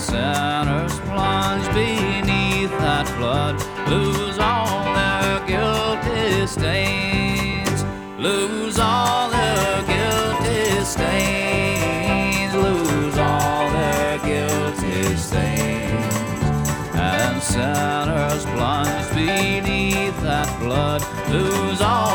sinners plunge beneath that flood, lose all their guilty stains, lose all their guilty stains, lose all their guilty stains. And sinners plunge beneath that flood, lose all